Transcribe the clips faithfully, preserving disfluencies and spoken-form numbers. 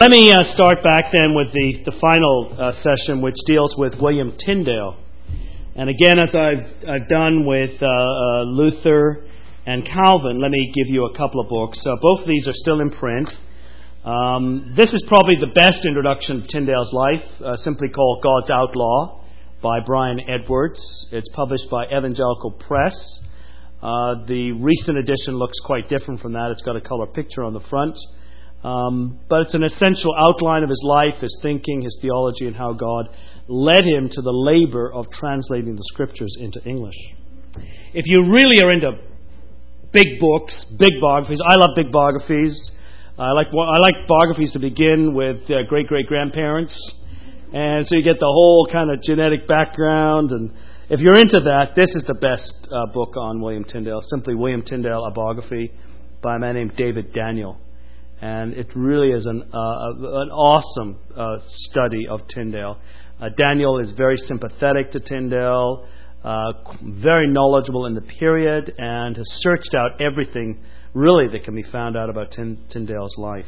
Let me uh, start back then with the, the final uh, session, which deals with William Tyndale. And again, as I've, I've done with uh, uh, Luther and Calvin, let me give you a couple of books. Uh, both of these are still in print. Um, this is probably the best introduction to Tyndale's life, uh, simply called God's Outlaw by Brian Edwards. It's published by Evangelical Press. Uh, the recent edition looks quite different from that. It's got a color picture on the front. Um, but it's an essential outline of his life, his thinking, his theology, and how God led him to the labor of translating the Scriptures into English. If you really are into big books, big biographies, I love big biographies. I like I like biographies to begin with uh, great-great-grandparents. And so you get the whole kind of genetic background. And if you're into that, this is the best uh, book on William Tyndale. Simply William Tyndale, a biography by a man named David Daniel. And it really is an uh, an awesome uh, study of Tyndale. Uh, Daniel is very sympathetic to Tyndale, uh, very knowledgeable in the period, and has searched out everything really that can be found out about Tynd- Tyndale's life.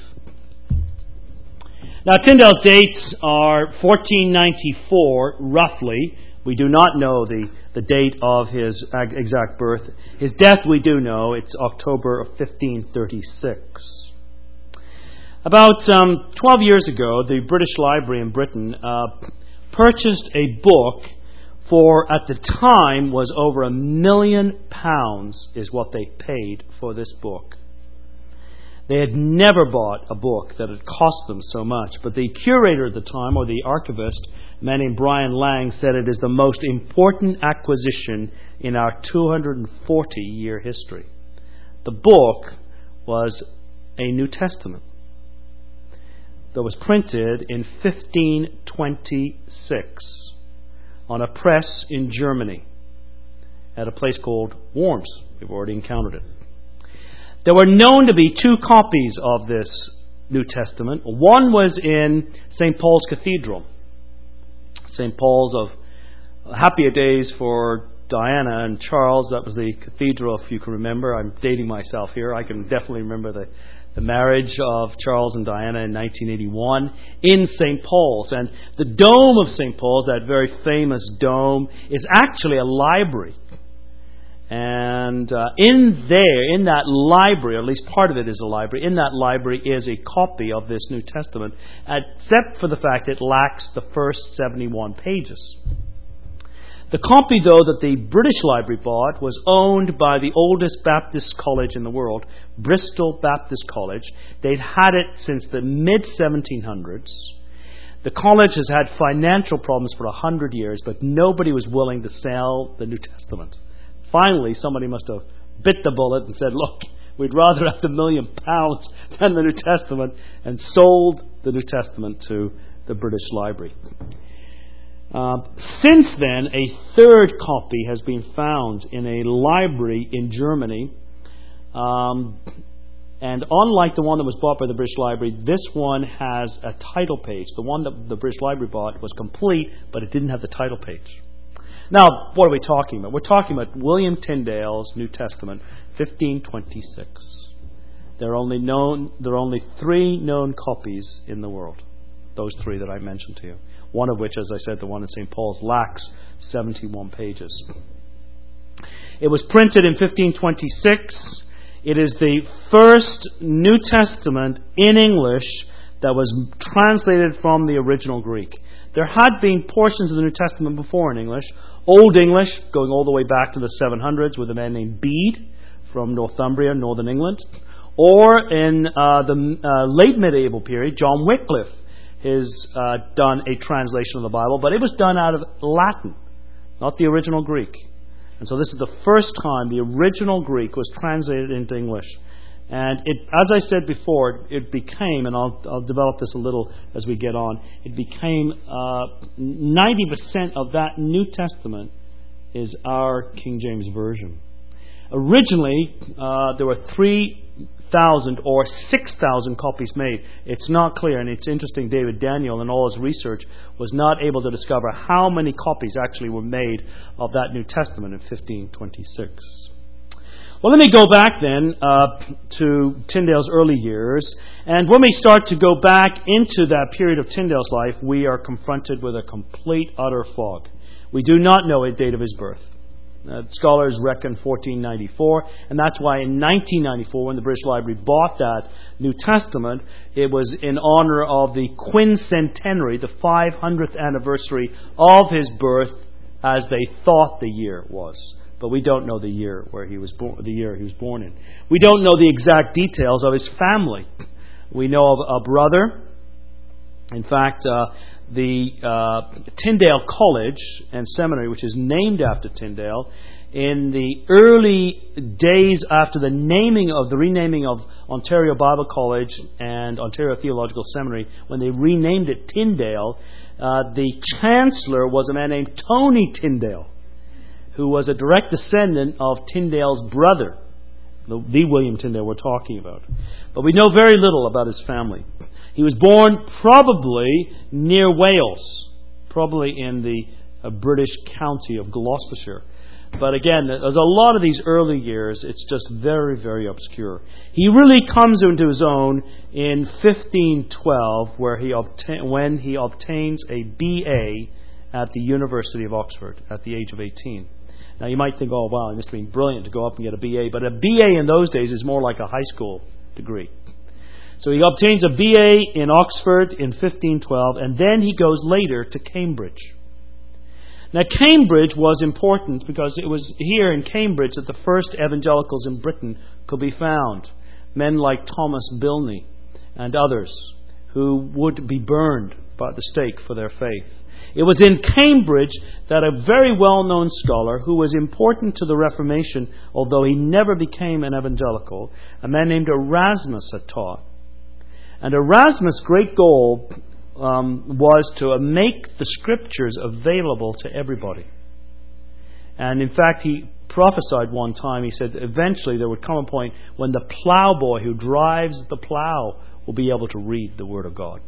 Now, Tyndale's dates are fourteen ninety-four, roughly. We do not know the, the date of his ag- exact birth. His death we do know. It's October of fifteen thirty-six. About um, twelve years ago, the British Library in Britain uh, purchased a book for, at the time, was over a million pounds is what they paid for this book. They had never bought a book that had cost them so much, but the curator at the time, or the archivist, a man named Brian Lang, said it is the most important acquisition in our two hundred forty year history. The book was a New Testament that was printed in fifteen twenty-six on a press in Germany at a place called Worms. We've already encountered it. There were known to be two copies of this New Testament. One was in Saint Paul's Cathedral. Saint Paul's of happier days for Diana and Charles. That was the cathedral, if you can remember. I'm dating myself here. I can definitely remember the The marriage of Charles and Diana in nineteen eighty-one in Saint Paul's. And the dome of Saint Paul's, that very famous dome, is actually a library. And uh, in there, in that library, or at least part of it is a library, in that library is a copy of this New Testament, except for the fact it lacks the first seventy-one pages. The copy, though, that the British Library bought was owned by the oldest Baptist college in the world, Bristol Baptist College. They'd had it since the mid seventeen hundreds. The college has had financial problems for a hundred years, but nobody was willing to sell the New Testament. Finally, somebody must have bit the bullet and said, look, we'd rather have the million pounds than the New Testament, and sold the New Testament to the British Library. Uh, since then, a third copy has been found in a library in Germany. Um, and unlike the one that was bought by the British Library, this one has a title page. The one that the British Library bought was complete, but it didn't have the title page. Now, what are we talking about? We're talking about William Tyndale's New Testament, fifteen twenty-six. There are only known, there are only three known copies in the world. Those three that I mentioned to you. One of which, as I said, the one in Saint Paul's, lacks seventy-one pages. It was printed in fifteen twenty-six. It is the first New Testament in English that was translated from the original Greek. There had been portions of the New Testament before in English. Old English, going all the way back to the seven hundreds, with a man named Bede from Northumbria, Northern England. Or in uh, the uh, late medieval period, John Wycliffe has uh, done a translation of the Bible, but it was done out of Latin, not the original Greek. And so this is the first time the original Greek was translated into English. And it, as I said before, it became, and I'll, I'll develop this a little as we get on, it became uh, ninety percent of that New Testament is our King James Version. Originally, uh, there were three thousand or six thousand copies made. It's not clear, and it's interesting, David Daniel in all his research was not able to discover how many copies actually were made of that New Testament in fifteen twenty-six. Well, let me go back then uh, to Tyndale's early years. And when we start to go back into that period of Tyndale's life, we are confronted with a complete, utter fog. We do not know a date of his birth. Uh, scholars reckon fourteen ninety-four, and that's why in nineteen ninety-four, when the British Library bought that New Testament, it was in honor of the quincentenary, the five hundredth anniversary of his birth, as they thought the year was. But we don't know the year where he was born, the year he was born in. We don't know the exact details of his family. We know of a brother. In fact, uh, the uh, Tyndale College and Seminary, which is named after Tyndale, in the early days after the naming of the renaming of Ontario Bible College and Ontario Theological Seminary, when they renamed it Tyndale, uh, the chancellor was a man named Tony Tyndale, who was a direct descendant of Tyndale's brother, the, the William Tyndale we're talking about. But we know very little about his family. He was born probably near Wales, probably in the uh, British county of Gloucestershire. But again, there's a lot of these early years, it's just very, very obscure. He really comes into his own in fifteen twelve, where he obta- when he obtains a B A at the University of Oxford at the age of eighteen. Now you might think, oh wow, he must have been brilliant to go up and get a B A. But a B A in those days is more like a high school degree. So he obtains a B A in Oxford in fifteen twelve, and then he goes later to Cambridge. Now Cambridge was important because it was here in Cambridge that the first evangelicals in Britain could be found. Men like Thomas Bilney and others who would be burned by the stake for their faith. It was in Cambridge that a very well-known scholar who was important to the Reformation, although he never became an evangelical, a man named Erasmus had taught. And Erasmus' great goal um, was to make the Scriptures available to everybody. And in fact, he prophesied one time, he said eventually there would come a point when the plowboy who drives the plow will be able to read the Word of God.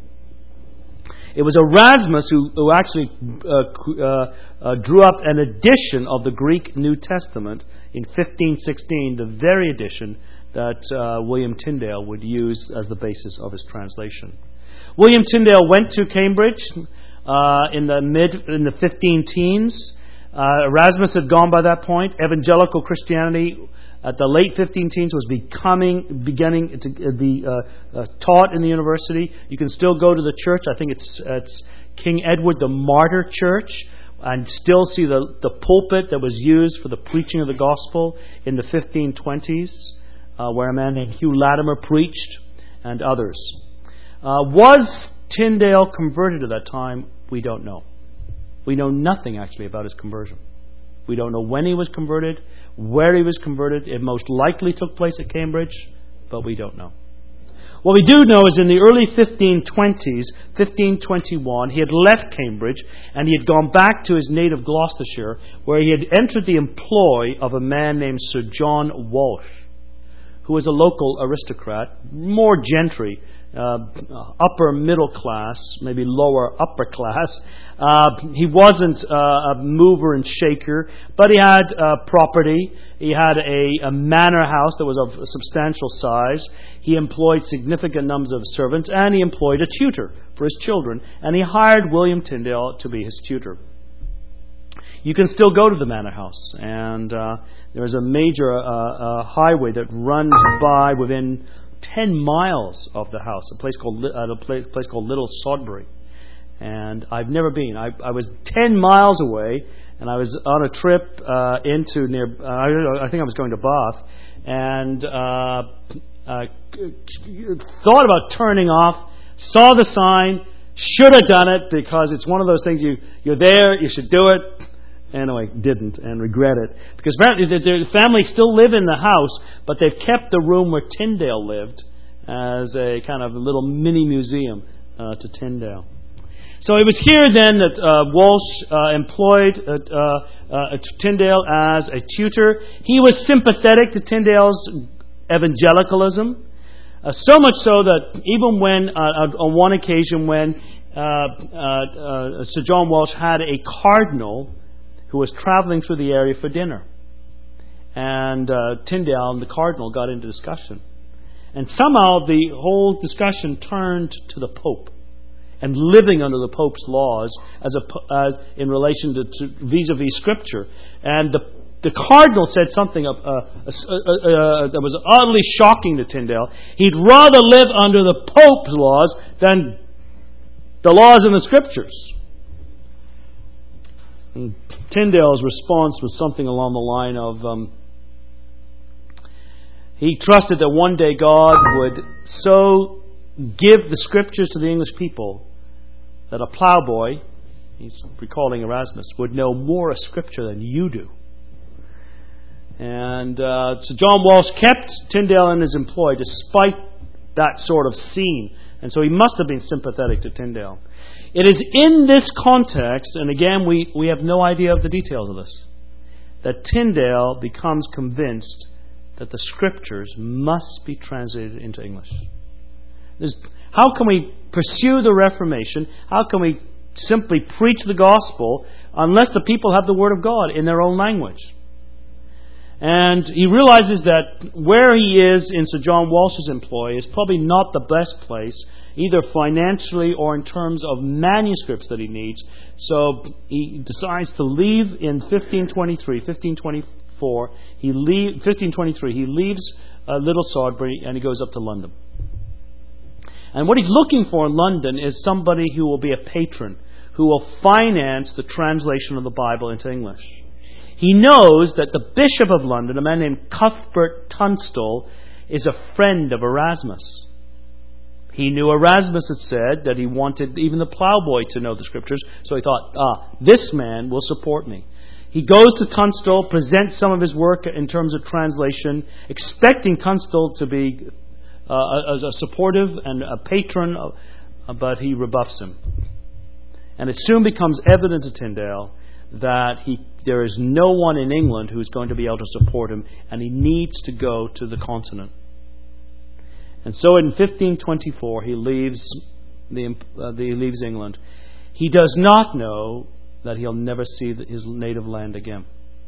It was Erasmus who, who actually uh, uh, uh, drew up an edition of the Greek New Testament in fifteen sixteen, the very edition that uh, William Tyndale would use as the basis of his translation. William Tyndale went to Cambridge uh, in the mid in the fifteen teens. Uh, Erasmus had gone by that point. Evangelical Christianity at the late fifteen teens was becoming, beginning to be uh, uh, taught in the university. You can still go to the church. I think it's it's King Edward the Martyr Church, and still see the, the pulpit that was used for the preaching of the gospel in the fifteen twenties, uh, where a man named Hugh Latimer preached, and others. Uh, was Tyndale converted at that time? We don't know. We know nothing actually about his conversion. We don't know when he was converted, where he was converted. It most likely took place at Cambridge, but we don't know. What we do know is in the early fifteen twenties, fifteen twenty-one, he had left Cambridge and he had gone back to his native Gloucestershire, where he had entered the employ of a man named Sir John Walsh, who was a local aristocrat, more gentry, uh, upper middle class, maybe lower upper class. Uh, he wasn't uh, a mover and shaker, but he had uh, property. He had a, a manor house that was of a substantial size. He employed significant numbers of servants, and he employed a tutor for his children. And he hired William Tyndale to be his tutor. You can still go to the manor house, and uh, there's a major uh, uh, highway that runs by within ten miles of the house, a place called uh, a place, place called Little Sodbury. And I've never been. I, I was ten miles away, and I was on a trip uh, into near. Uh, I think I was going to Bath, and uh, uh, thought about turning off. Saw the sign. Should have done it because it's one of those things. You you're there. You should do it. Anyway, didn't and regret it because apparently the, the family still live in the house, but they've kept the room where Tyndale lived as a kind of a little mini museum uh, to Tyndale. So it was here then that uh, Walsh uh, employed uh, uh, uh, Tyndale as a tutor. He was sympathetic to Tyndale's evangelicalism, uh, so much so that even when, uh, on one occasion when uh, uh, uh, Sir John Walsh had a cardinal who was travelling through the area for dinner. and uh, Tyndale and the Cardinal got into discussion. And somehow the whole discussion turned to the Pope and living under the Pope's laws as a, as in relation to, to vis-a-vis Scripture. And the the Cardinal said something uh, uh, uh, uh, that was utterly shocking to Tyndale. He'd rather live under the Pope's laws than the laws in the Scriptures. And Tyndale's response was something along the line of um, he trusted that one day God would so give the Scriptures to the English people that a plowboy, he's recalling Erasmus, would know more of Scripture than you do. And uh, so John Walsh kept Tyndale in his employ despite that sort of scene. And so he must have been sympathetic to Tyndale. It is in this context, and again we, we have no idea of the details of this, that Tyndale becomes convinced that the Scriptures must be translated into English. There's, how can we pursue the Reformation? How can we simply preach the gospel unless the people have the Word of God in their own language? And he realizes that where he is in Sir John Walsh's employ is probably not the best place, either financially or in terms of manuscripts that he needs. So he decides to leave in fifteen twenty-three, fifteen twenty-four. He leave, fifteen twenty-three. He leaves uh, Little Sodbury and he goes up to London. And what he's looking for in London is somebody who will be a patron, who will finance the translation of the Bible into English. He knows that the Bishop of London, a man named Cuthbert Tunstall, is a friend of Erasmus. He knew Erasmus had said that he wanted even the plowboy to know the Scriptures, so he thought, ah, this man will support me. He goes to Tunstall, presents some of his work in terms of translation, expecting Tunstall to be uh, as a supportive and a patron, of, but he rebuffs him. And it soon becomes evident to Tyndale that he there is no one in England who is going to be able to support him, and he needs to go to the continent. And so in fifteen twenty-four he leaves the, uh, the, he leaves England. He does not know that he'll never see his native land again.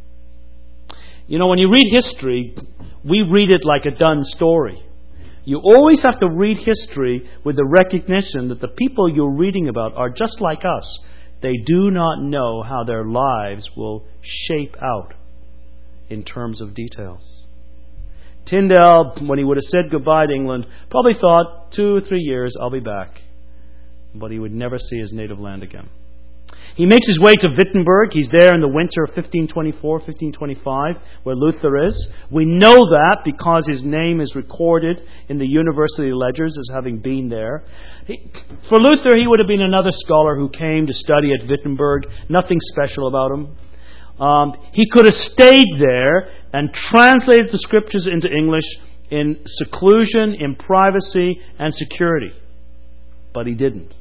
You know, when you read history, we read it like a done story. You always have to read history with the recognition that the people you're reading about are just like us. They do not know how their lives will shape out in terms of details. Tyndale, when he would have said goodbye to England, probably thought, two or three years, I'll be back. But he would never see his native land again. He makes his way to Wittenberg. He's there in the winter of fifteen twenty-four, fifteen twenty-five, where Luther is. We know that because his name is recorded in the university ledgers as having been there. He, for Luther, he would have been another scholar who came to study at Wittenberg. Nothing special about him. Um, he could have stayed there and translated the Scriptures into English in seclusion, in privacy, and security. But he didn't.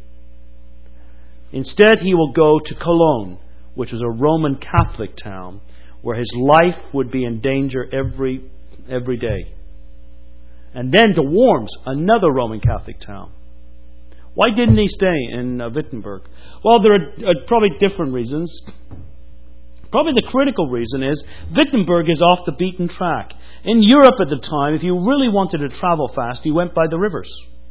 Instead, he will go to Cologne, which was a Roman Catholic town, where his life would be in danger every every day. And then to Worms, another Roman Catholic town. Why didn't he stay in uh, Wittenberg? Well, there are uh, probably different reasons. Probably the critical reason is Wittenberg is off the beaten track. In Europe at the time, if you really wanted to travel fast, you went by the rivers.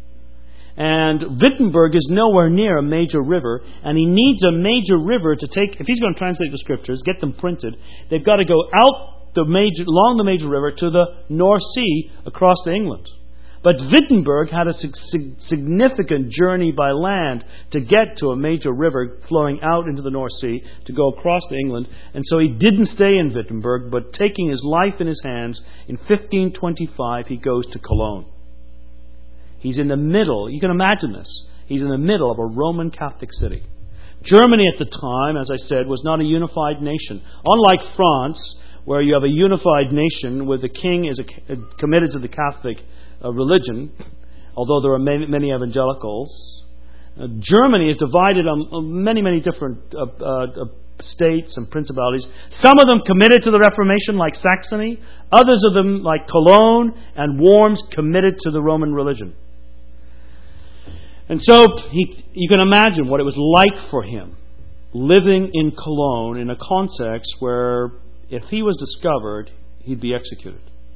And Wittenberg is nowhere near a major river, and he needs a major river to take, if he's going to translate the Scriptures, get them printed, they've got to go out the major, along the major river to the North Sea across to England. But Wittenberg had a sig- significant journey by land to get to a major river flowing out into the North Sea to go across to England, and so he didn't stay in Wittenberg, but taking his life in his hands, in fifteen twenty-five he goes to Cologne. He's in the middle, you can imagine this, he's in the middle of a Roman Catholic city. Germany at the time, as I said, was not a unified nation. Unlike France, where you have a unified nation where the king is a, committed to the Catholic uh, religion, although there are many, many evangelicals, uh, Germany is divided on many, many different uh, uh, states and principalities. Some of them committed to the Reformation, like Saxony. Others of them, like Cologne and Worms, committed to the Roman religion. And so he, you can imagine what it was like for him living in Cologne in a context where if he was discovered, he'd be executed.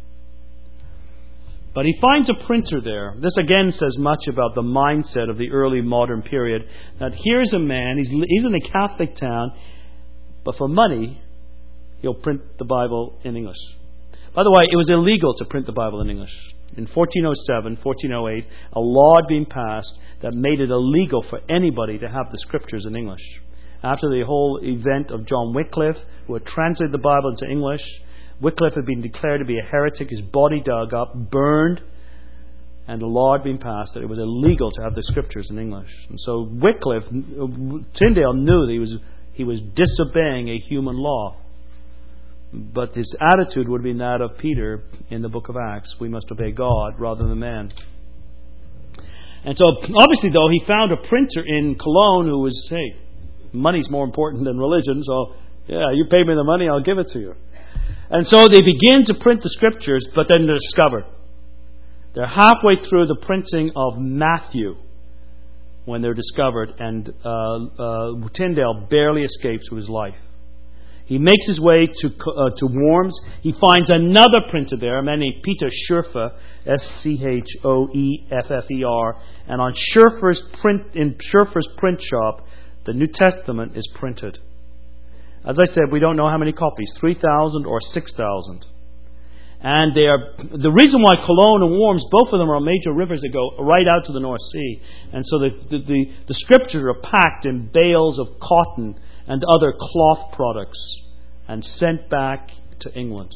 But he finds a printer there. This again says much about the mindset of the early modern period. That here's a man, he's, he's in a Catholic town, but for money, he'll print the Bible in English. By the way, it was illegal to print the Bible in English. In fourteen oh seven, fourteen oh eight, a law had been passed that made it illegal for anybody to have the Scriptures in English. After the whole event of John Wycliffe, who had translated the Bible into English, Wycliffe had been declared to be a heretic, his body dug up, burned, and a law had been passed that it was illegal to have the Scriptures in English. And so Wycliffe, Tyndale knew that he was, he was disobeying a human law. But his attitude would have been that of Peter in the book of Acts. We must obey God rather than man. And so, obviously though, he found a printer in Cologne who was, hey, money's more important than religion, so yeah, you pay me the money, I'll give it to you. And so they begin to print the Scriptures, but then they're discovered. They're halfway through the printing of Matthew when they're discovered, and uh, uh, Tyndale barely escapes with his life. He makes his way to uh, to Worms. He finds another printer there, a man named Peter Schoeffer, S C H O E F F E R, and on Schoeffer's print in Schoeffer's print shop, the New Testament is printed. As I said, we don't know how many copies, three thousand or six thousand. And they are the reason why Cologne and Worms, both of them are major rivers that go right out to the North Sea. And so the, the, the, the Scriptures are packed in bales of cotton and other cloth products and sent back to England.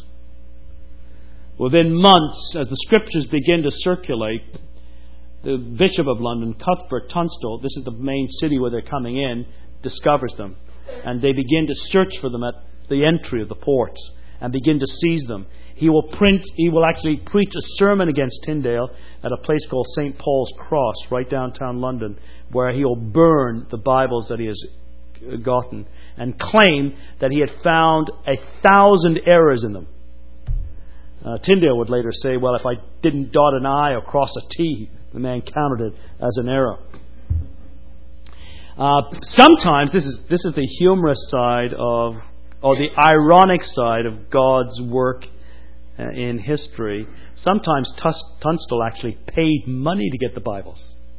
Within months, as the Scriptures begin to circulate, the Bishop of London, Cuthbert Tunstall, this is the main city where they're coming in, discovers them. And they begin to search for them at the entry of the ports and begin to seize them. He will print, he will actually preach a sermon against Tyndale at a place called Saint Paul's Cross, right downtown London, where he will burn the Bibles that he has gotten and claim that he had found a thousand errors in them. Uh, Tyndale would later say, well, if I didn't dot an I or cross a T, the man counted it as an error. Uh, sometimes, this is this is the humorous side of, or the ironic side of God's work uh, in history. Sometimes Tunstall actually paid money to get the Bibles.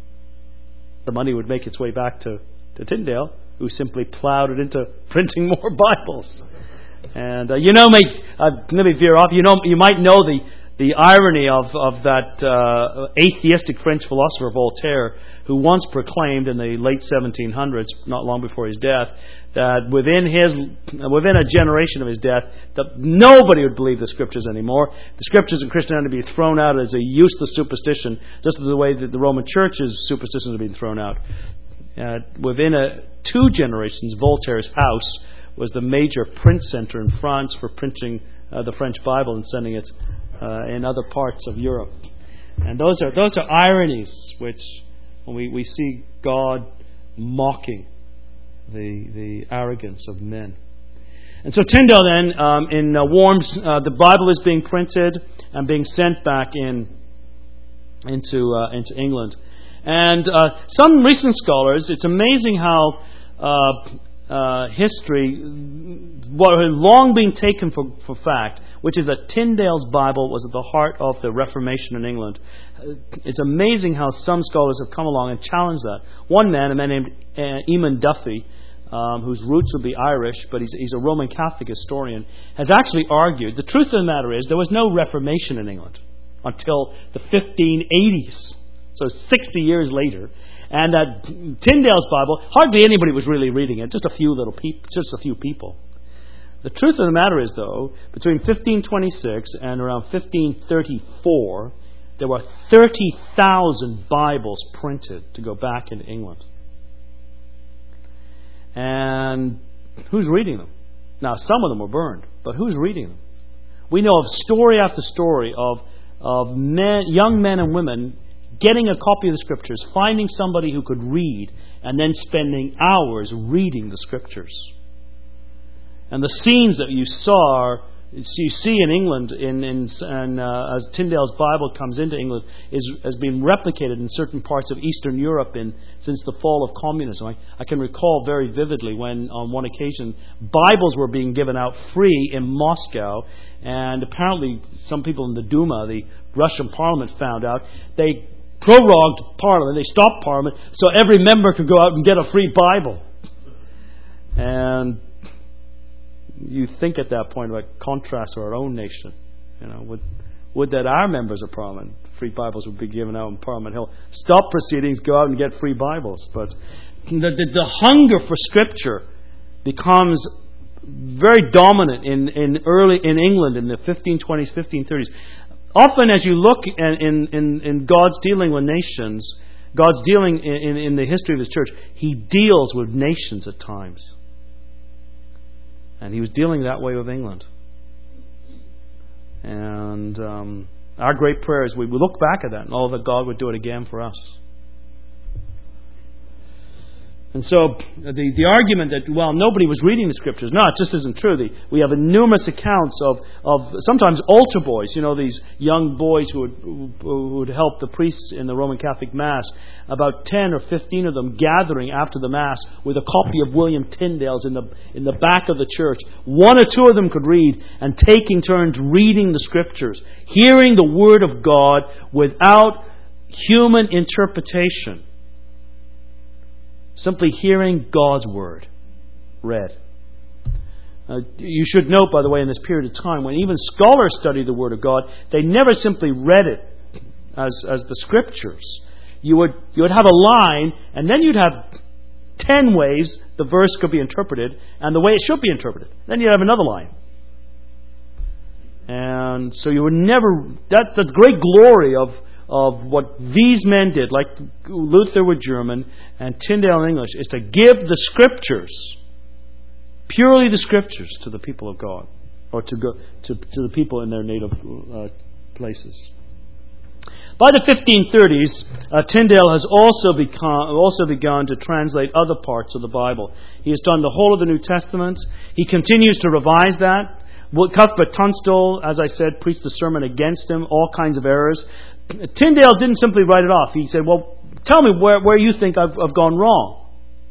The money would make its way back to, to Tyndale, who simply plowed it into printing more Bibles. And uh, you know, mate, uh, let me veer off. You know, you might know the the irony of of that uh, atheistic French philosopher Voltaire, who once proclaimed in the late seventeen hundreds, not long before his death, that within his within a generation of his death, that nobody would believe the Scriptures anymore. The Scriptures in Christianity would be thrown out as a useless superstition, just the way that the Roman Church's superstitions have been thrown out. Uh, within a, two generations, Voltaire's house was the major print center in France for printing uh, the French Bible and sending it uh, in other parts of Europe. And those are those are ironies which, when we, we see God mocking the the arrogance of men. And so Tyndale then, um, in uh, Worms, uh, the Bible is being printed and being sent back in into uh, into England. And uh, some recent scholars, it's amazing how uh, uh, history, what had long been taken for, for fact, which is that Tyndale's Bible was at the heart of the Reformation in England. It's amazing how some scholars have come along and challenged that. One man, a man named uh, Eamon Duffy, um, whose roots would be Irish, but he's, he's a Roman Catholic historian, has actually argued, the truth of the matter is, there was no Reformation in England until the fifteen eighties. So sixty years later, and that Tyndale's Bible, hardly anybody was really reading it. Just a few little people, just a few people. The truth of the matter is, though, between fifteen twenty-six and around fifteen thirty-four, there were thirty thousand Bibles printed to go back into England. And who's reading them? Now, some of them were burned, but who's reading them? We know of story after story of of men, young men and women getting a copy of the Scriptures, finding somebody who could read, and then spending hours reading the Scriptures. And the scenes that you saw, you see in England, in, in, in uh, as Tyndale's Bible comes into England, is has been replicated in certain parts of Eastern Europe, in since the fall of communism. I, I can recall very vividly when, on one occasion, Bibles were being given out free in Moscow, and apparently some people in the Duma, the Russian Parliament, found out. They prorogued Parliament, they stopped Parliament, so every member could go out and get a free Bible. And you think at that point about contrast to our own nation. You know, would, would that our members of Parliament, free Bibles would be given out on Parliament Hill. Stop proceedings, go out and get free Bibles. But the, the, the hunger for Scripture becomes very dominant in, in early in England in the fifteen twenties, fifteen thirties. Often as you look in, in, in God's dealing with nations, God's dealing in, in the history of His church, He deals with nations at times. And He was dealing that way with England. And um, our great prayer is we look back at that and all that God would do it again for us. And so the the argument that, well, nobody was reading the Scriptures, no, it just isn't true. The, we have numerous accounts of, of sometimes altar boys, you know, these young boys who would, who would help the priests in the Roman Catholic Mass, about ten or fifteen of them gathering after the Mass with a copy of William Tyndale's in the, in the back of the church. One or two of them could read, and taking turns reading the Scriptures, hearing the Word of God without human interpretation. Simply hearing God's Word read. Uh, you should note, by the way, in this period of time, when even scholars studied the Word of God, they never simply read it as, as the Scriptures. You would, you would have a line, and then you'd have ten ways the verse could be interpreted, and the way it should be interpreted. Then you'd have another line. And so you would never... That's the great glory of... of what these men did, like Luther with German and Tyndale in English, is to give the Scriptures, purely the Scriptures, to the people of God, or to go to, to the people in their native uh, places. By the fifteen thirties, uh, Tyndale has also become also begun to translate other parts of the Bible. He has done the whole of the New Testament. He continues to revise that. Cuthbert Tunstall, as I said, preached a sermon against him, all kinds of errors. Tyndale didn't simply write it off. He said, well, tell me where, where you think I've, I've gone wrong.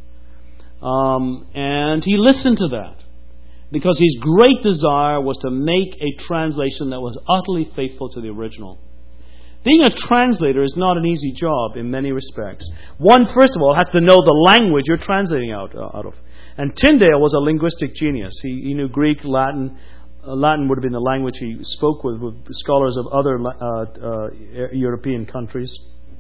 Um, and he listened to that, because his great desire was to make a translation that was utterly faithful to the original. Being a translator is not an easy job in many respects. One, first of all, has to know the language you're translating out, uh, out of. And Tyndale was a linguistic genius. He, he knew Greek, Latin. Uh, Latin would have been the language he spoke with, with scholars of other uh, uh, European countries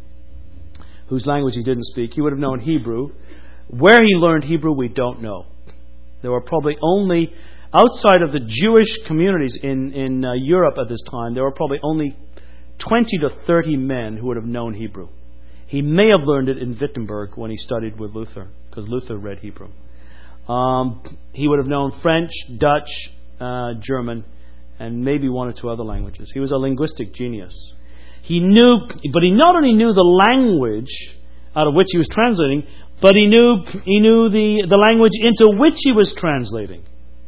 whose language he didn't speak. He would have known Hebrew. Where he learned Hebrew, we don't know. There were probably only, outside of the Jewish communities in, in uh, Europe at this time, there were probably only twenty to thirty men who would have known Hebrew. He may have learned it in Wittenberg when he studied with Luther, because Luther read Hebrew. Um, he would have known French, Dutch, Uh, German, and maybe one or two other languages. He was a linguistic genius. He knew, but he not only knew the language out of which he was translating, but he knew he knew the, the language into which he was translating.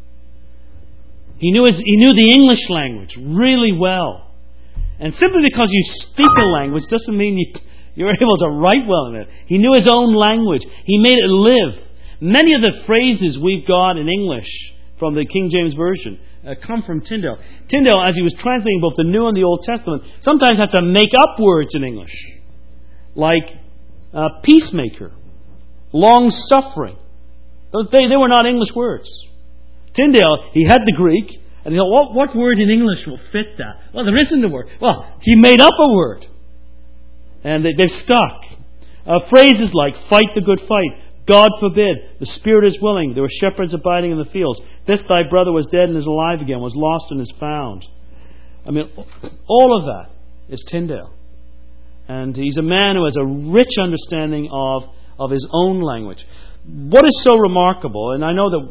He knew his, he knew the English language really well. And simply because you speak a language doesn't mean you, you're able to write well in it. He knew his own language. He made it live. Many of the phrases we've got in English from the King James Version uh, come from Tyndale. Tyndale, as he was translating both the New and the Old Testament, sometimes had to make up words in English, like uh, peacemaker, long-suffering. They, they were not English words. Tyndale, he had the Greek, and he thought, what, what word in English will fit that? Well, there isn't a word. Well, he made up a word, and they, they've stuck. Uh, phrases like, fight the good fight, God forbid, the spirit is willing, there were shepherds abiding in the fields, this thy brother was dead and is alive again, was lost and is found. I mean, all of that is Tyndale. And he's a man who has a rich understanding of, of his own language. What is so remarkable, and I know that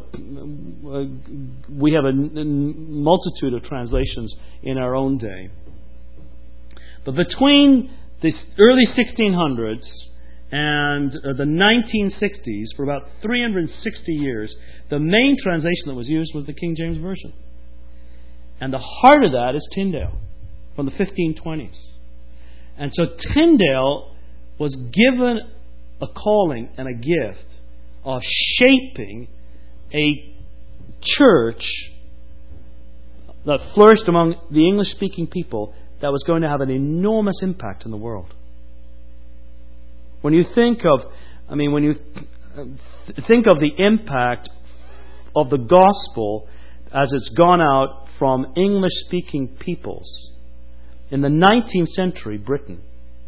uh, we have a n- multitude of translations in our own day, but between the early sixteen hundreds and uh, the nineteen sixties, for about three hundred sixty years, the main translation that was used was the King James Version. And the heart of that is Tyndale, from the fifteen twenties. And so Tyndale was given a calling and a gift of shaping a church that flourished among the English-speaking people that was going to have an enormous impact in the world. When you think of, I mean, when you think of the impact of the gospel as it's gone out from English-speaking peoples in the nineteenth century Britain,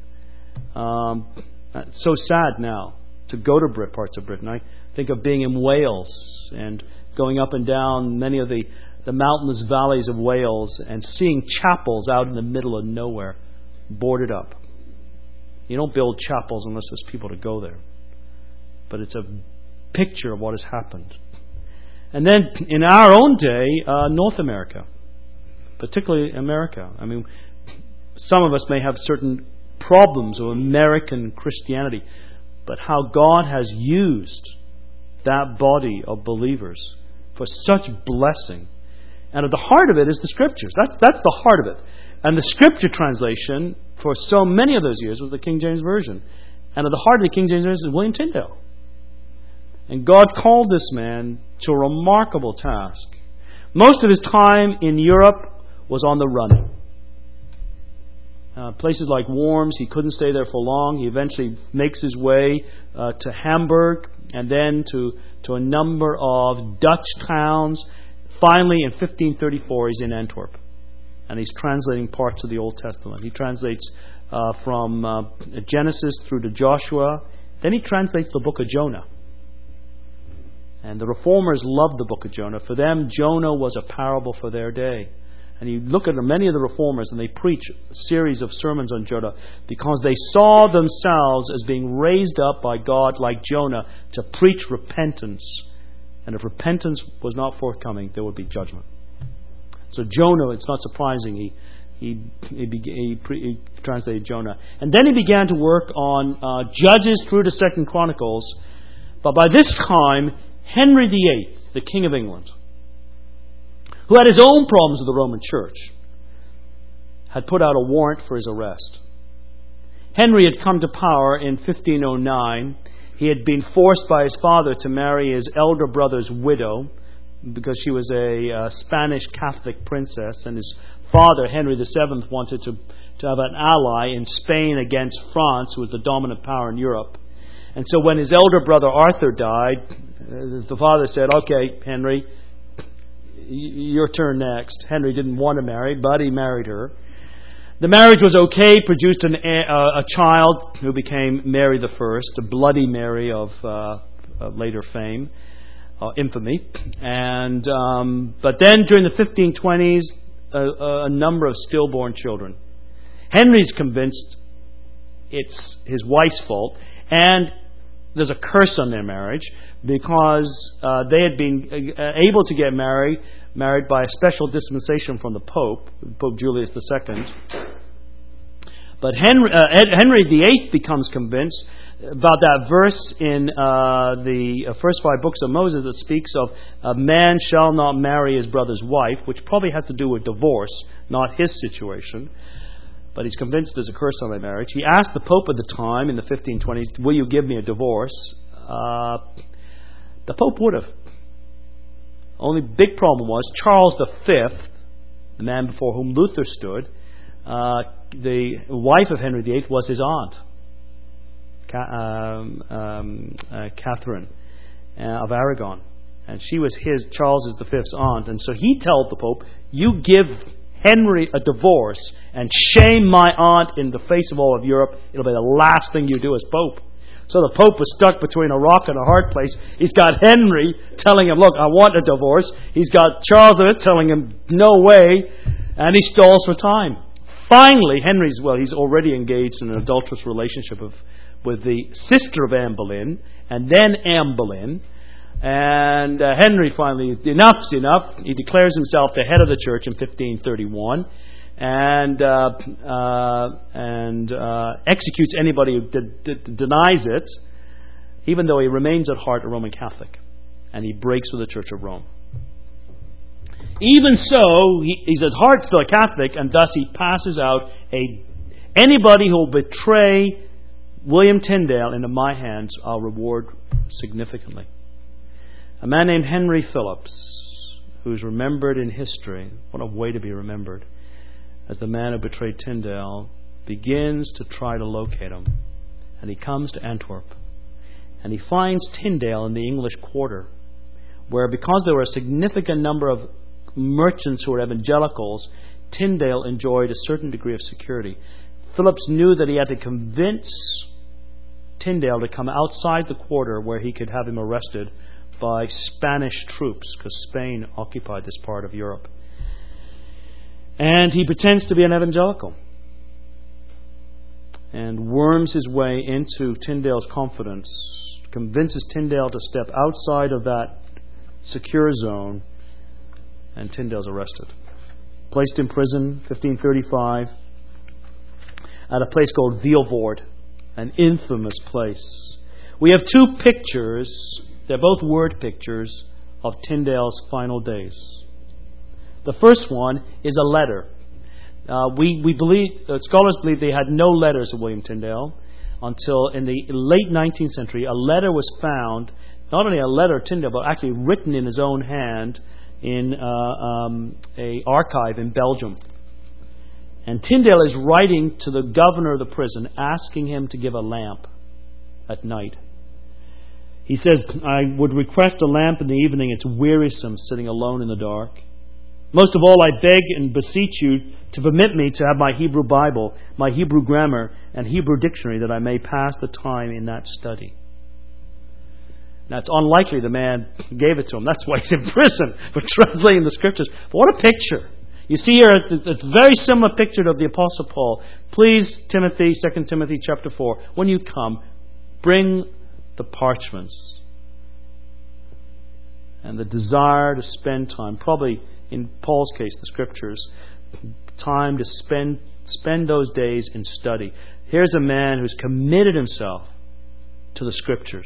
um, it's so sad now to go to Brit parts of Britain. I think of being in Wales and going up and down many of the, the mountainous valleys of Wales and seeing chapels out in the middle of nowhere, boarded up. You don't build chapels unless there's people to go there. But it's a picture of what has happened. And then in our own day, uh, North America, particularly America. I mean, some of us may have certain problems with American Christianity, but how God has used that body of believers for such blessing. And at the heart of it is the Scriptures. That's, that's the heart of it. And the Scripture translation for so many of those years was the King James Version. And at the heart of the King James Version is William Tyndale. And God called this man to a remarkable task. Most of his time in Europe was on the run. Uh, places like Worms, he couldn't stay there for long. He eventually makes his way uh, to Hamburg and then to, to a number of Dutch towns. Finally, in fifteen thirty-four, he's in Antwerp. And he's translating parts of the Old Testament. He translates uh, from uh, Genesis through to Joshua. Then he translates the book of Jonah. And the Reformers loved the book of Jonah. For them, Jonah was a parable for their day. And you look at many of the Reformers and they preach a series of sermons on Jonah because they saw themselves as being raised up by God like Jonah to preach repentance. And if repentance was not forthcoming, there would be judgment. So Jonah, it's not surprising, he he he, he, he, he translated Jonah. And then he began to work on uh, Judges through to Second Chronicles. But by this time, Henry the Eighth, the King of England, who had his own problems with the Roman Church, had put out a warrant for his arrest. Henry had come to power in fifteen oh nine. He had been forced by his father to marry his elder brother's widow because she was a uh, Spanish Catholic princess, and his father, Henry the Seventh, wanted to, to have an ally in Spain against France, who was the dominant power in Europe. And so when his elder brother Arthur died, uh, the father said, "Okay, Henry, your turn next." Henry didn't want to marry, but he married her. The marriage was okay, produced an, uh, a child who became Mary the First, a Bloody Mary of uh, uh, later fame, uh, infamy. And um, but then during the fifteen twenties, a, a number of stillborn children. Henry's convinced it's his wife's fault, and there's a curse on their marriage because uh, they had been uh, able to get married. married by a special dispensation from the Pope, Pope Julius the Second. But Henry, uh, Ed, Henry the Eighth becomes convinced about that verse in uh, the first five books of Moses that speaks of a man shall not marry his brother's wife, which probably has to do with divorce, not his situation. But he's convinced there's a curse on their marriage. He asked the Pope at the time, in the fifteen twenties, "Will you give me a divorce?" Uh, the Pope would have. Only big problem was Charles the Fifth, the man before whom Luther stood, uh, the wife of Henry the Eighth was his aunt, um, um, uh, Catherine uh, of Aragon, and she was his Charles the Fifth's aunt. And so he told the Pope, "You give Henry a divorce and shame my aunt in the face of all of Europe. It'll be the last thing you do as Pope." So the Pope was stuck between a rock and a hard place. He's got Henry telling him, "Look, I want a divorce." He's got Charles the Fifth telling him, "No way." And he stalls for time. Finally, Henry's, well, he's already engaged in an adulterous relationship of, with the sister of Anne Boleyn, and then Anne Boleyn. And uh, Henry finally, enough's enough. He declares himself the head of the church in fifteen thirty-one. And uh, uh, and uh, executes anybody who de- de- denies it, even though he remains at heart a Roman Catholic, and he breaks with the Church of Rome. Even so, he, he's at heart still a Catholic, and thus he passes out a anybody who will betray William Tyndale into my hands I'll reward significantly. A man named Henry Phillips, who's remembered in history, what a way to be remembered, as the man who betrayed Tyndale, begins to try to locate him. And he comes to Antwerp. And he finds Tyndale in the English Quarter, where because there were a significant number of merchants who were evangelicals, Tyndale enjoyed a certain degree of security. Phillips knew that he had to convince Tyndale to come outside the quarter where he could have him arrested by Spanish troops, because Spain occupied this part of Europe. And he pretends to be an evangelical and worms his way into Tyndale's confidence, convinces Tyndale to step outside of that secure zone, and Tyndale's arrested. Placed in prison, fifteen thirty-five, at a place called Vilvoorde, an infamous place. We have two pictures, they're both word pictures, of Tyndale's final days. The first one is a letter. Uh, we, we believe, uh, scholars believe they had no letters of William Tyndale until in the late nineteenth century. A letter was found, not only a letter of Tyndale, but actually written in his own hand in uh, um, a archive in Belgium. And Tyndale is writing to the governor of the prison, asking him to give a lamp at night. He says, I would request a lamp in the evening. It's wearisome sitting alone in the dark. Most of all, I beg and beseech you to permit me to have my Hebrew Bible, my Hebrew grammar, and Hebrew dictionary, that I may pass the time in that study. Now, it's unlikely the man gave it to him. That's why he's in prison for translating the Scriptures. But what a picture. You see here, it's a very similar picture of the Apostle Paul. Please, Timothy, Second Timothy chapter four, when you come, bring the parchments and the desire to spend time, probably in Paul's case, the Scriptures, time to spend spend those days in study. Here's a man who's committed himself to the Scriptures.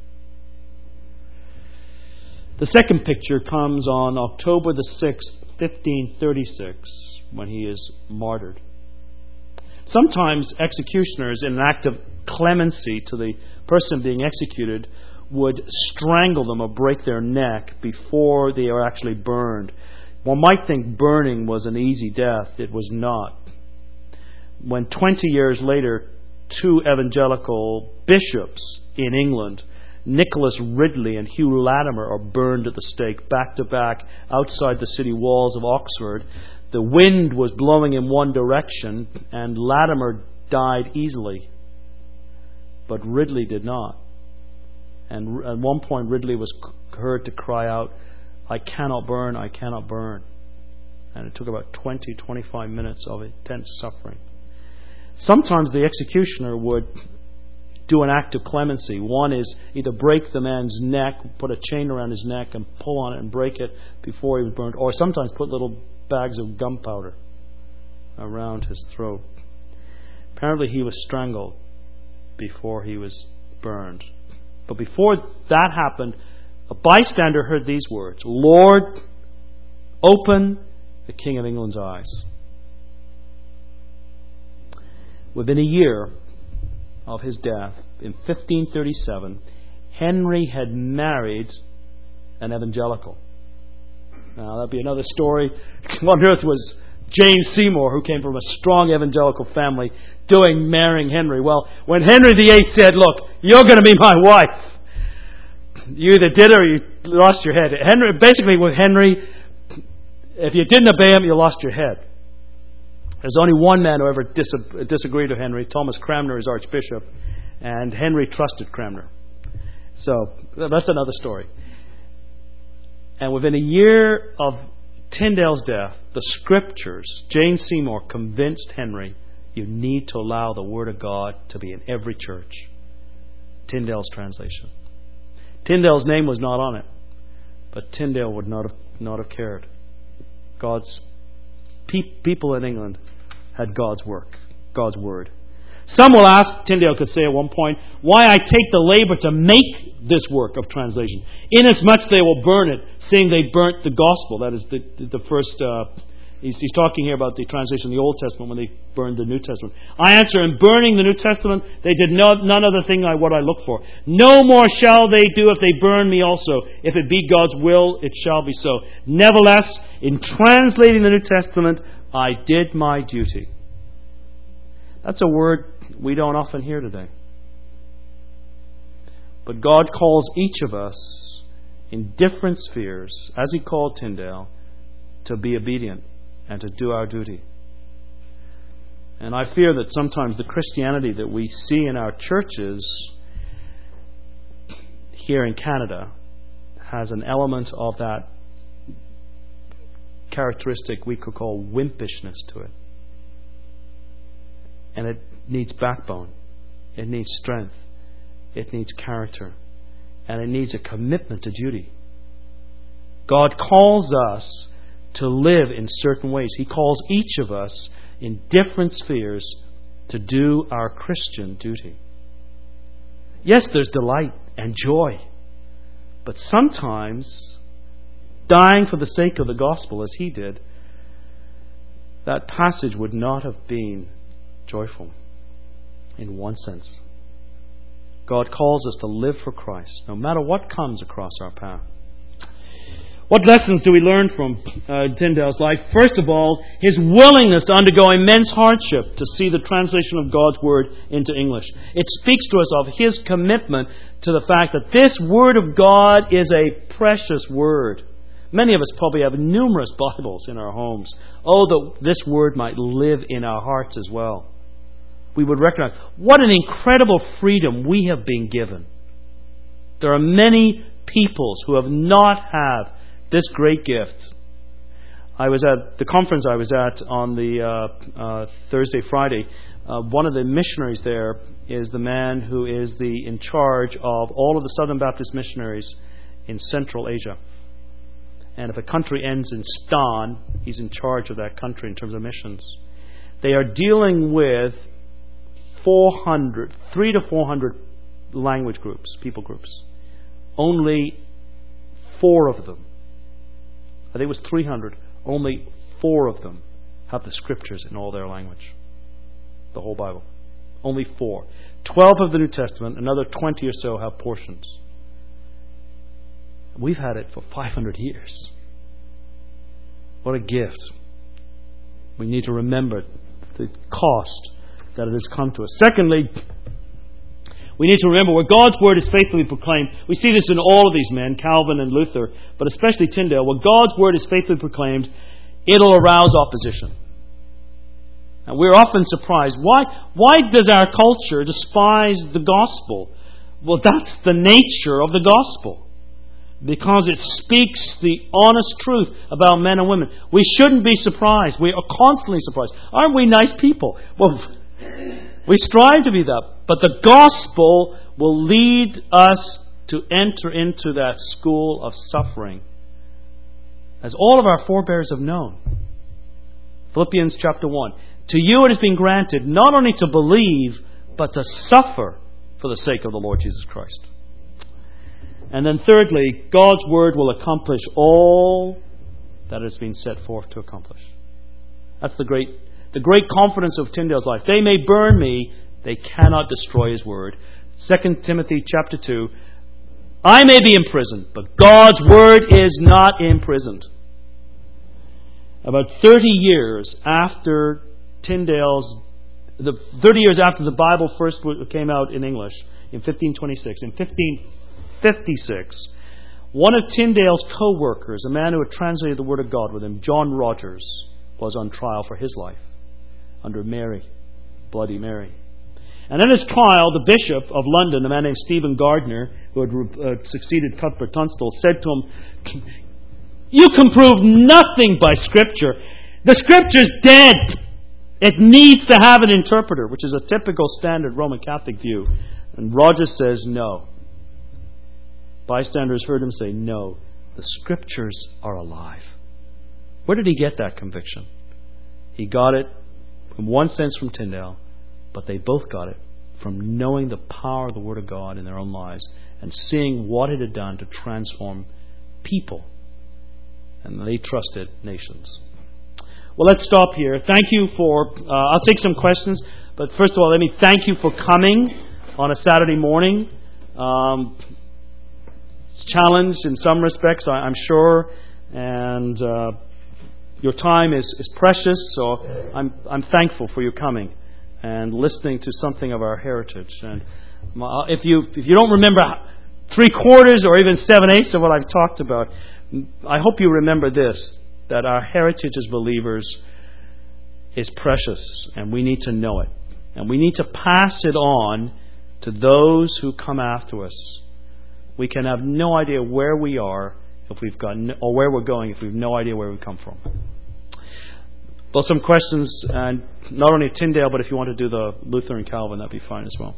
The second picture comes on October the sixth, fifteen thirty-six, when he is martyred. Sometimes executioners, in an act of clemency to the person being executed, would strangle them or break their neck before they are actually burned. One might think burning was an easy death. It was not. When twenty years later, two evangelical bishops in England, Nicholas Ridley and Hugh Latimer, are burned at the stake back to back outside the city walls of Oxford, the wind was blowing in one direction and Latimer died easily, but Ridley did not. And at one point Ridley was heard to cry out, I cannot burn, I cannot burn. And it took about twenty, twenty-five minutes of intense suffering. Sometimes the executioner would do an act of clemency. One is either break the man's neck, put a chain around his neck and pull on it and break it before he was burned, or sometimes put little bags of gunpowder around his throat. Apparently he was strangled before he was burned. But before that happened, a bystander heard these words, Lord, open the King of England's eyes. Within a year of his death, in fifteen thirty-seven, Henry had married an evangelical. Now, that'd be another story. What on earth was James Seymour, who came from a strong evangelical family, doing marrying Henry? Well, when Henry the Eighth said, look, you're going to be my wife, you either did or you lost your head. Henry, basically with Henry, if you didn't obey him, you lost your head. There's only one man who ever dis- disagreed with Henry, Thomas Cranmer, his archbishop, and Henry trusted Cranmer. So that's another story. And within a year of Tyndale's death, the Scriptures, James Seymour convinced Henry, you need to allow the Word of God to be in every church. Tyndale's translation. Tyndale's name was not on it, but Tyndale would not have, not have cared. God's pe- people in England had God's work, God's Word. Some will ask, Tyndale could say at one point, why I take the labor to make this work of translation, inasmuch they will burn it, seeing they burnt the gospel. That is the, the first uh, He's, he's talking here about the translation of the Old Testament when they burned the New Testament. I answer, in burning the New Testament, they did no, none other thing like what I look for. No more shall they do if they burn me also. If it be God's will, it shall be so. Nevertheless, in translating the New Testament, I did my duty. That's a word we don't often hear today. But God calls each of us in different spheres, as He called Tyndale, to be obedient and to do our duty. And I fear that sometimes the Christianity that we see in our churches here in Canada has an element of that characteristic we could call wimpishness to it. And it needs backbone. It needs strength. It needs character. And it needs a commitment to duty. God calls us to live in certain ways. He calls each of us in different spheres to do our Christian duty. Yes, there's delight and joy. But sometimes, dying for the sake of the gospel as He did, that passage would not have been joyful in one sense. God calls us to live for Christ, no matter what comes across our path. What lessons do we learn from uh, Tyndale's life? First of all, his willingness to undergo immense hardship to see the translation of God's Word into English. It speaks to us of his commitment to the fact that this Word of God is a precious Word. Many of us probably have numerous Bibles in our homes. Oh, that this Word might live in our hearts as well. We would recognize what an incredible freedom we have been given. There are many peoples who have not had this great gift. I was at the conference I was at on the uh, uh, Thursday, Friday. Uh, one of the missionaries there is the man who is the in charge of all of the Southern Baptist missionaries in Central Asia. And if a country ends in stan, he's in charge of that country in terms of missions. They are dealing with four hundred, three to four hundred language groups, people groups. Only four of them, I think it was three hundred, only four of them have the Scriptures in all their language. The whole Bible. Only four. Twelve of the New Testament, another twenty or so have portions. We've had it for five hundred years. What a gift. We need to remember the cost that it has come to us. Secondly, we need to remember where God's Word is faithfully proclaimed. We see this in all of these men, Calvin and Luther, but especially Tyndale. Where God's Word is faithfully proclaimed, it'll arouse opposition. And we're often surprised. Why, why does our culture despise the gospel? Well, that's the nature of the gospel. Because it speaks the honest truth about men and women. We shouldn't be surprised. We are constantly surprised. Aren't we nice people? Well, we strive to be that. But the gospel will lead us to enter into that school of suffering, as all of our forebears have known. Philippians chapter one. To you it has been granted not only to believe, but to suffer for the sake of the Lord Jesus Christ. And then thirdly, God's Word will accomplish all that has been set forth to accomplish. That's the great the great confidence of Tyndale's life. They may burn me, they cannot destroy His Word. Second Timothy chapter two. I may be imprisoned, but God's Word is not imprisoned. About thirty years after Tyndale's, the thirty years after the Bible first came out in English, in fifteen twenty-six, in fifteen fifty-six, one of Tyndale's co-workers, a man who had translated the Word of God with him, John Rogers, was on trial for his life under Mary, Bloody Mary. And in his trial, the Bishop of London, a man named Stephen Gardner, who had uh, succeeded Cuthbert Tunstall, said to him, "You can prove nothing by Scripture. The Scripture's dead. It needs to have an interpreter," which is a typical standard Roman Catholic view. And Rogers says, no. Bystanders heard him say, no, the Scriptures are alive. Where did he get that conviction? He got it, in one sense, from Tyndale, but they both got it from knowing the power of the Word of God in their own lives and seeing what it had done to transform people. And they trusted nations. Well, let's stop here. Thank you for, uh, I'll take some questions, but first of all, let me thank you for coming on a Saturday morning. Um, it's challenged in some respects, I, I'm sure, and uh, your time is, is precious, so I'm I'm thankful for you coming and listening to something of our heritage. And if you if you don't remember three quarters or even seven eighths of what I've talked about, I hope you remember this, that our heritage as believers is precious, and we need to know it. And we need to pass it on to those who come after us. We can have no idea where we are if we've got no, or where we're going if we've no idea where we come from. Well, some questions, and not only Tyndale, but if you want to do the Luther and Calvin, that'd be fine as well.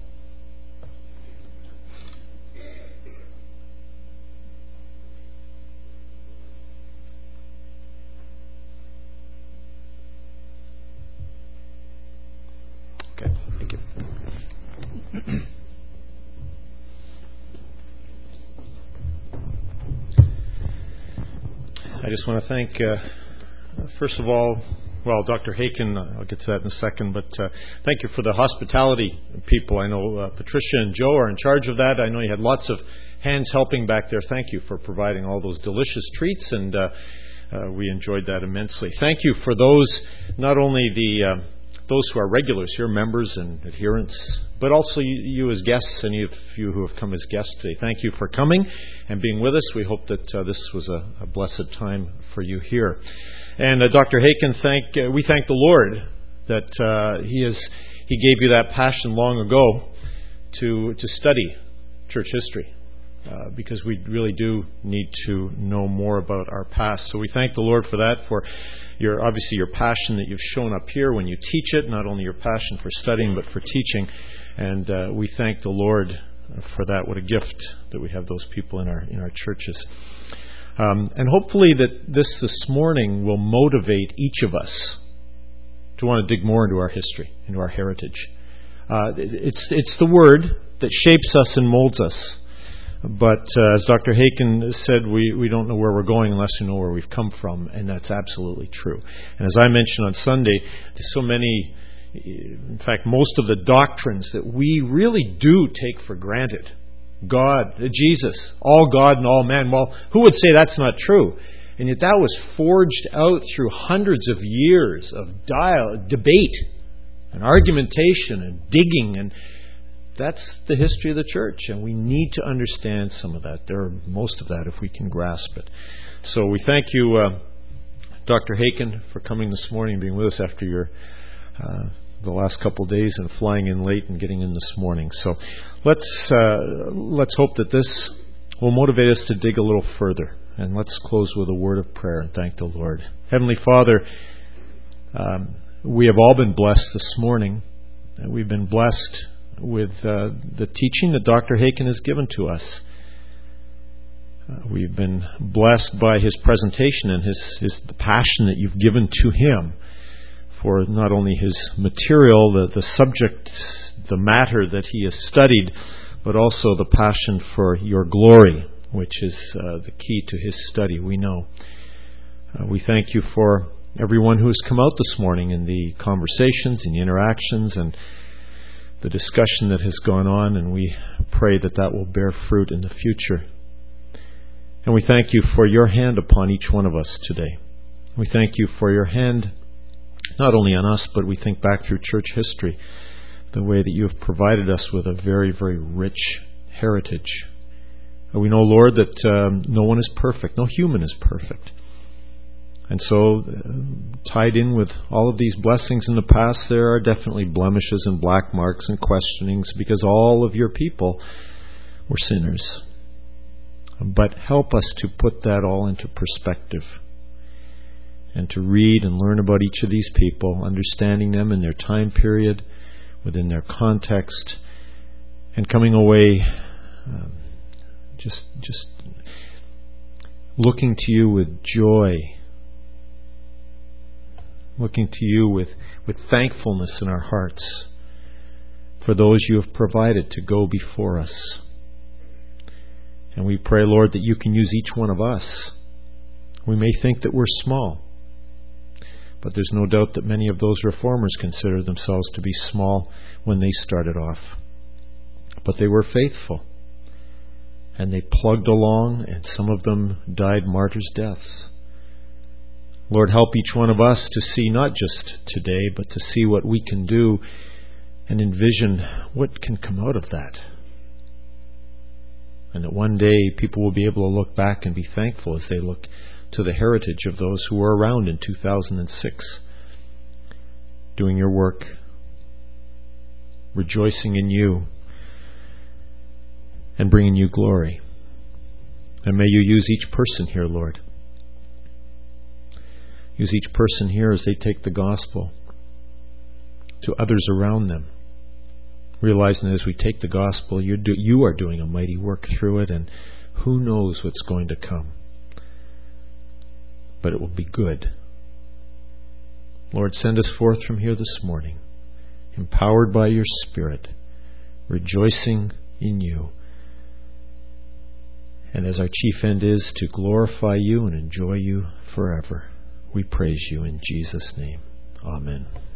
Okay, thank you. I just want to thank, uh, first of all, well, Doctor Haken, I'll get to that in a second, but uh, thank you for the hospitality people. I know uh, Patricia and Joe are in charge of that. I know you had lots of hands helping back there. Thank you for providing all those delicious treats, and uh, uh, we enjoyed that immensely. Thank you for those, not only the... Uh, those who are regulars here, members and adherents, but also you, you as guests, any of you who have come as guests today. Thank you for coming and being with us. We hope that uh, this was a, a blessed time for you here. And uh, Doctor Haken, thank uh, we thank the Lord that uh, He has He gave you that passion long ago to to study church history. Uh, because we really do need to know more about our past. So we thank the Lord for that, for your obviously your passion that you've shown up here when you teach it, not only your passion for studying, but for teaching. And uh, we thank the Lord for that. What a gift that we have those people in our in our churches. Um, and hopefully that this this morning will motivate each of us to want to dig more into our history, into our heritage. Uh, it's it's the Word that shapes us and molds us. But uh, as Doctor Haken said, we, we don't know where we're going unless we know where we've come from, and that's absolutely true. And as I mentioned on Sunday, there's so many, in fact, most of the doctrines that we really do take for granted. God, Jesus, all God and all man. Well, who would say that's not true? And yet that was forged out through hundreds of years of dialogue, debate and argumentation and digging, and that's the history of the church, and we need to understand some of that. There are most of that if we can grasp it. So we thank you, uh, Doctor Haken, for coming this morning and being with us after your uh, the last couple of days and flying in late and getting in this morning. So let's uh, let's hope that this will motivate us to dig a little further. And let's close with a word of prayer and thank the Lord. Heavenly Father, um, we have all been blessed this morning. We've been blessed with uh, the teaching that Doctor Haken has given to us. Uh, we've been blessed by his presentation and his, his the passion that you've given to him for not only his material, the, the subject, the matter that he has studied, but also the passion for your glory, which is uh, the key to his study, we know. Uh, we thank you for everyone who has come out this morning in the conversations and the interactions and the discussion that has gone on, and we pray that that will bear fruit in the future. And we thank you for your hand upon each one of us today. We thank you for your hand not only on us, but we think back through church history, the way that you have provided us with a very, very rich heritage. And we know, Lord, that um, no one is perfect. No human is perfect. And so, uh, tied in with all of these blessings in the past, there are definitely blemishes and black marks and questionings, because all of your people were sinners. But help us to put that all into perspective and to read and learn about each of these people, understanding them in their time period, within their context, and coming away um, just just looking to you with joy, looking to you with, with thankfulness in our hearts for those you have provided to go before us. And we pray, Lord, that you can use each one of us. We may think that we're small, But there's no doubt that many of those reformers consider themselves to be small when they started off. But they were faithful. And they plugged along, and some of them died martyrs' deaths. Lord, help each one of us to see not just today, but to see what we can do and envision what can come out of that. And that one day people will be able to look back and be thankful as they look to the heritage of those who were around in two thousand six, doing your work, rejoicing in you, and bringing you glory. And may you use each person here, Lord. Use each person here as they take the gospel to others around them, realizing that as we take the gospel, you do, you are doing a mighty work through it, and who knows what's going to come. But it will be good. Lord, send us forth from here this morning, empowered by your Spirit, rejoicing in you. And as our chief end is to glorify you and enjoy you forever, we praise you in Jesus' name. Amen.